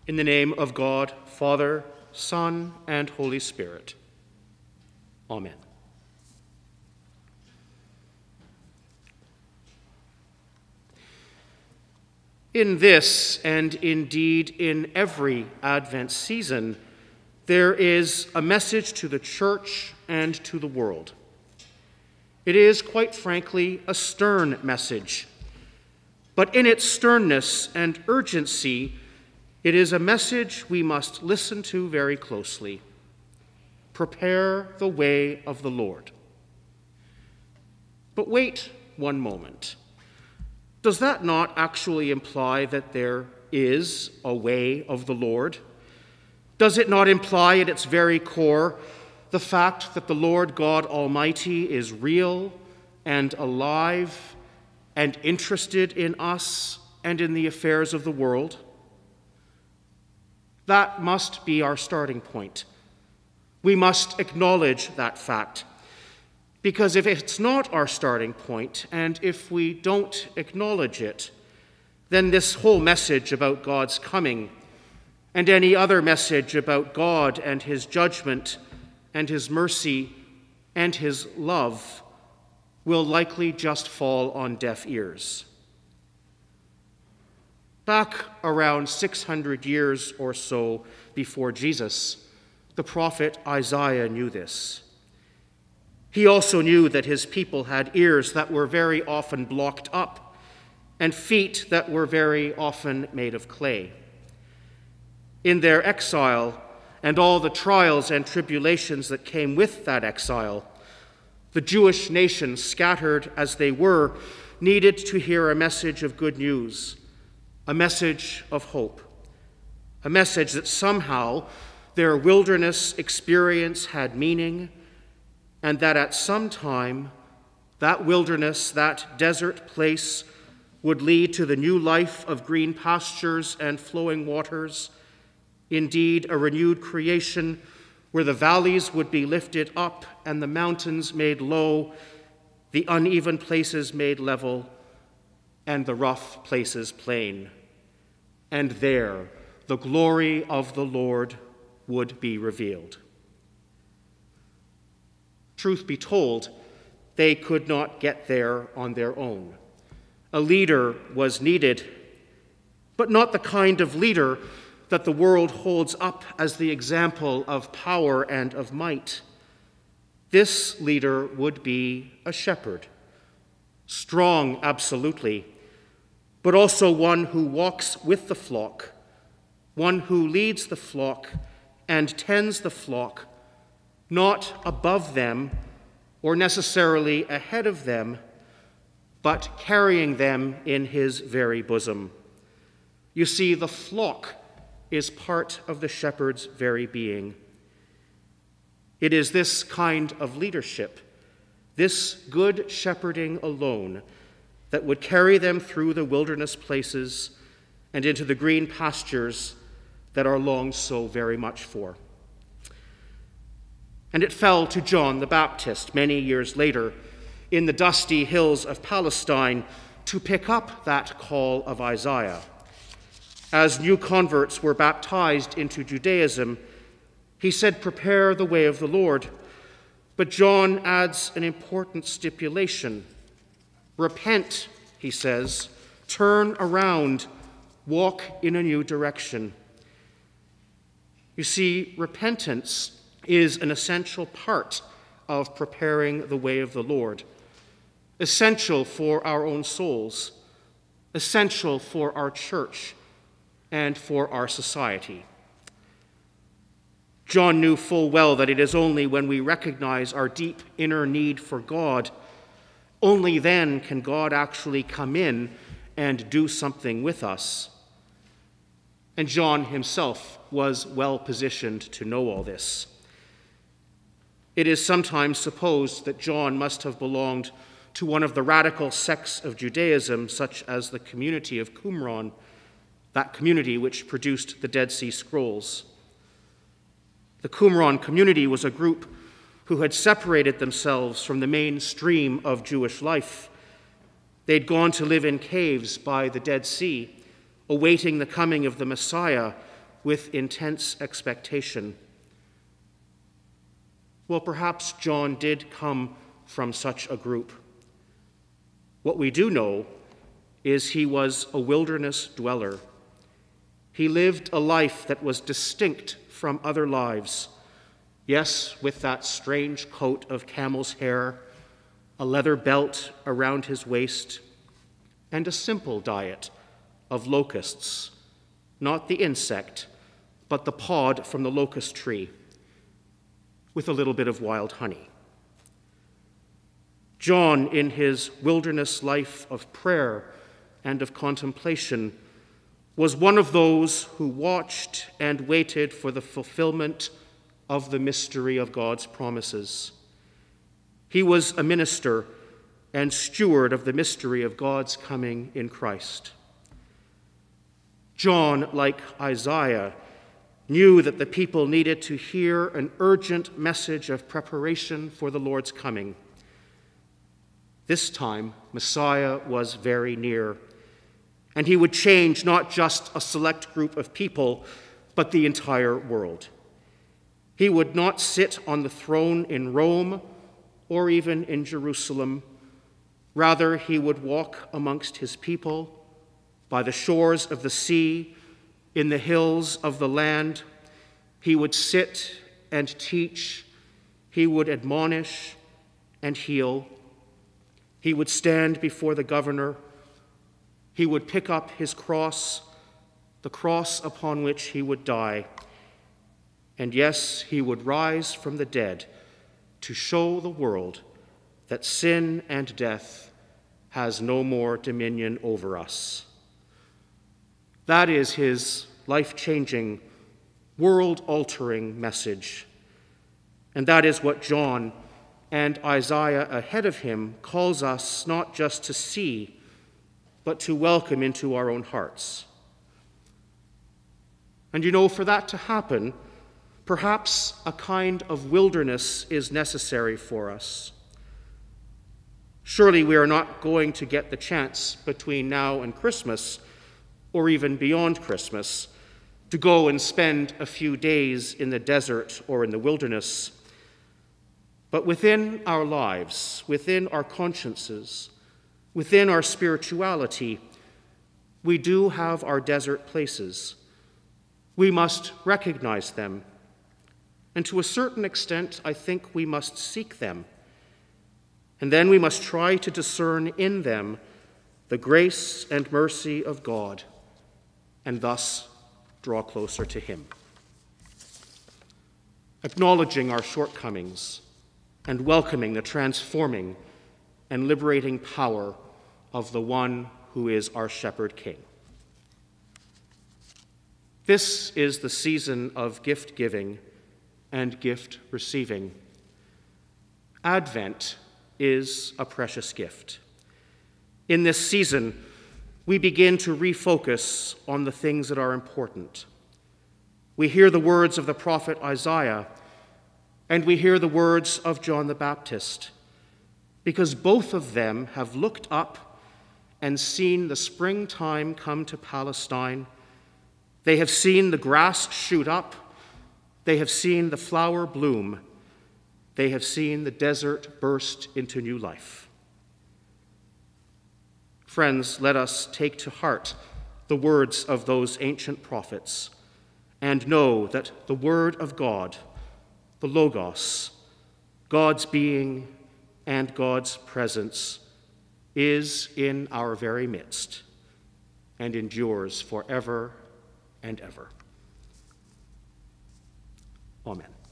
In the name of God, Father, Son, and Holy Spirit. Amen. In this, and indeed in every Advent season, there is a message to the church and to the world. It is, quite frankly, a stern message. But in its sternness and urgency, it is a message we must listen to very closely. Prepare the way of the Lord. But wait one moment. Does that not actually imply that there is a way of the Lord? Does it not imply at its very core the fact that the Lord God Almighty is real and alive and interested in us and in the affairs of the world? That must be our starting point. We must acknowledge that fact, because if it's not our starting point, and if we don't acknowledge it, then this whole message about God's coming, and any other message about God and his judgment and his mercy and his love will likely just fall on deaf ears. Back around 600 years or so before Jesus, the prophet Isaiah knew this. He also knew that his people had ears that were very often blocked up and feet that were very often made of clay. In their exile and all the trials and tribulations that came with that exile, the Jewish nation, scattered as they were, needed to hear a message of good news, a message of hope, a message that somehow their wilderness experience had meaning, and that at some time that wilderness, that desert place, would lead to the new life of green pastures and flowing waters, indeed a renewed creation where the valleys would be lifted up and the mountains made low, the uneven places made level, and the rough places plain. And there the glory of the Lord would be revealed. Truth be told, they could not get there on their own. A leader was needed, but not the kind of leader that the world holds up as the example of power and of might. This leader would be a shepherd, strong, absolutely, but also one who walks with the flock, one who leads the flock and tends the flock, not above them or necessarily ahead of them, but carrying them in his very bosom. You see, the flock is part of the shepherd's very being. It is this kind of leadership, this good shepherding alone, that would carry them through the wilderness places and into the green pastures that are longed so very much for. And it fell to John the Baptist many years later in the dusty hills of Palestine to pick up that call of Isaiah. As new converts were baptized into Judaism, he said, "Prepare the way of the Lord." But John adds an important stipulation. Repent, he says, turn around, walk in a new direction. You see, repentance is an essential part of preparing the way of the Lord, essential for our own souls, essential for our church and for our society. John knew full well that it is only when we recognize our deep inner need for God, only then can God actually come in and do something with us. And John himself was well positioned to know all this. It is sometimes supposed that John must have belonged to one of the radical sects of Judaism, such as the community of Qumran, that community which produced the Dead Sea Scrolls. The Qumran community was a group who had separated themselves from the mainstream of Jewish life. They'd gone to live in caves by the Dead Sea, awaiting the coming of the Messiah, with intense expectation. Well, perhaps John did come from such a group. What we do know is he was a wilderness dweller. He lived a life that was distinct from other lives. Yes, with that strange coat of camel's hair, a leather belt around his waist, and a simple diet of locusts, not the insect, but the pod from the locust tree, with a little bit of wild honey. John, in his wilderness life of prayer and of contemplation, was one of those who watched and waited for the fulfillment of the mystery of God's promises. He was a minister and steward of the mystery of God's coming in Christ. John, like Isaiah, knew that the people needed to hear an urgent message of preparation for the Lord's coming. This time, Messiah was very near, and he would change not just a select group of people, but the entire world. He would not sit on the throne in Rome or even in Jerusalem. Rather, he would walk amongst his people by the shores of the sea, in the hills of the land. He would sit and teach. He would admonish and heal. He would stand before the governor. He would pick up his cross, the cross upon which he would die. And yes, he would rise from the dead to show the world that sin and death has no more dominion over us. That is his life-changing, world-altering message. And that is what John and Isaiah ahead of him calls us not just to see, but to welcome into our own hearts. And for that to happen, perhaps a kind of wilderness is necessary for us. Surely we are not going to get the chance between now and Christmas, or even beyond Christmas, to go and spend a few days in the desert or in the wilderness. But within our lives, within our consciences, within our spirituality, we do have our desert places. We must recognize them. And to a certain extent, I think we must seek them. And then we must try to discern in them the grace and mercy of God, and thus draw closer to him. Acknowledging our shortcomings and welcoming the transforming and liberating power of the one who is our shepherd king. This is the season of gift giving and gift receiving. Advent is a precious gift. In this season, we begin to refocus on the things that are important. We hear the words of the prophet Isaiah, and we hear the words of John the Baptist, because both of them have looked up and seen the springtime come to Palestine. They have seen the grass shoot up. They have seen the flower bloom. They have seen the desert burst into new life. Friends, let us take to heart the words of those ancient prophets and know that the Word of God, the Logos, God's being and God's presence, is in our very midst and endures forever and ever. Amen.